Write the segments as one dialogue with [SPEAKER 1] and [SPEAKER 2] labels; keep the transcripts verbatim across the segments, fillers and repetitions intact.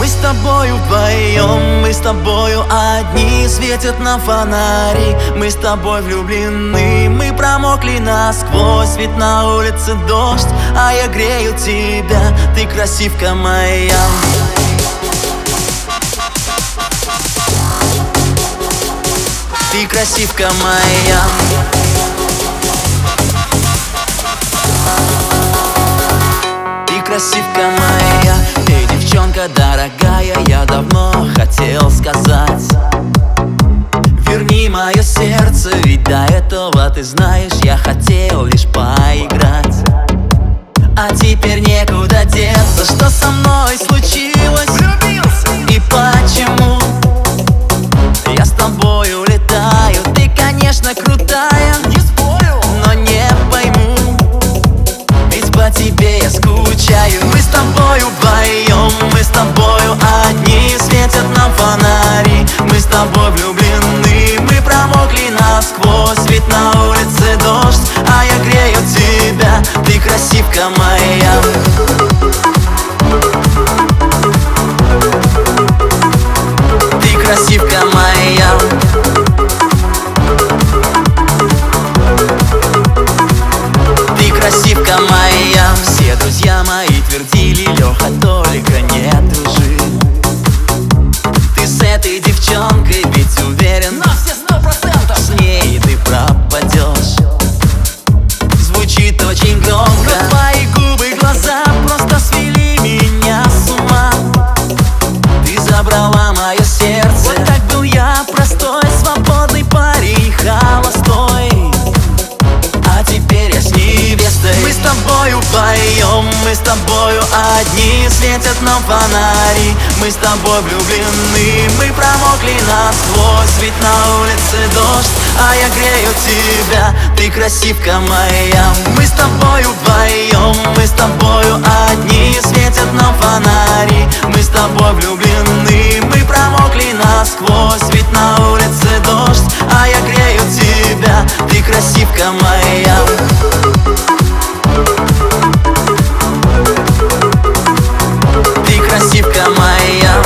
[SPEAKER 1] с тобою вдвоем, мы с тобою одни, светят нам фонари. Мы с тобой влюблены, мы промокли насквозь, ведь на улице дождь, а я грею тебя, ты красивка моя. Ты красивка моя. Ты красивка моя. Эй, девчонка дорогая, я давно хотел сказать: верни мое сердце, ведь до этого, ты знаешь, я хотел лишь поиграть. А теперь некуда деться, что со мной случилось? Влюбился. И почему я с тобой улетаю? Ты, конечно, крутая, не спорю, но не пойму, ведь по тебе я скучаю. Мы с тобой вдвоем, мы с тобою одни, светят нам фонари. Мы с тобой влюблены, мы промокли насквозь, ведь на улице дождь, а я грею тебя, ты красивка моя. Ты красивка моя. Ты красивка моя. Все друзья мои твердили: Леха, только не дружи ты с этой девчонкой, ведь уверен, на все сто процентов с ней ты пропадешь. Звучит очень громко, но твои губы, глаза просто свели меня с ума. Ты забрала мое сердце. Вот так был я, простой, свободный парень, холостой, а теперь я с невестой. Мы с тобою вдвоем, мы с тобою одни, светят нам фонари. Мы с тобой влюблены, мы промокли насквозь, ведь на улице дождь, а я грею тебя, ты красивка моя. Мы с тобою вдвоем, мы с тобою одни, светят нам фонари. Мы с тобой влюблены, мы промокли насквозь, ведь на улице дождь, а я грею тебя, ты красивка моя. Ты красивка моя.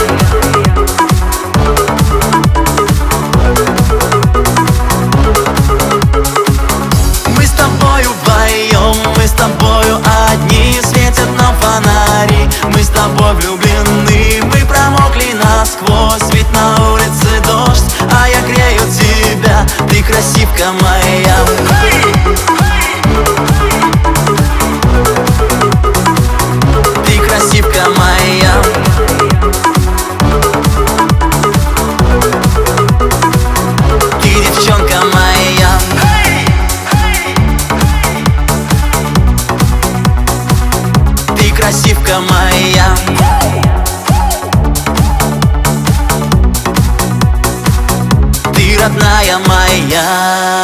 [SPEAKER 1] Мы с тобою вдвоем, мы с тобою одни, светят нам фонари. Мы с тобой влюблены, мы промокли насквозь, ведь на улице дождь, а я грею тебя, ты красивка моя. Ты красивка моя. Ты девчонка моя. Ты красивка моя. Ты родная моя.